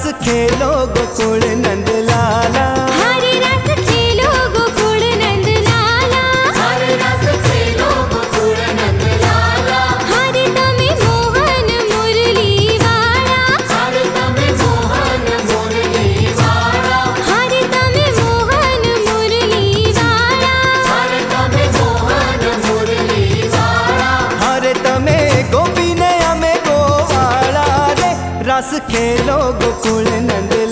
खेलो गोकुल नंद लाला, हरे रस खेलो गोकुल नंद लाला, हरे रस खेलो गोकुल नंद लाला, हरे तमे मोहन मुरली वाला, हरे तमे मोहन मुरली वाला, हरे तमे मोहन मुरली वाला, हरे तमे मोहन मुरली वाला, हरे तमे गोपी ने अमे गोवाला रे, रस खेलो गोकुल नंद